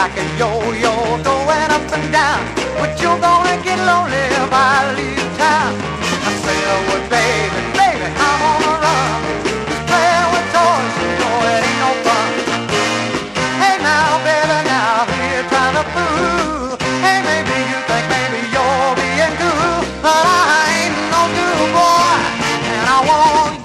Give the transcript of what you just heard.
like a yo-yo going up and down. But you're gonna get lonely if I leave town. I say, oh, well, baby, baby, I'm on the run. Just playing with toys, you know it ain't no fun. Hey now, baby, now, who you trying to fool? Hey, maybe you think maybe you're being cool, but I ain't no good boy, and I want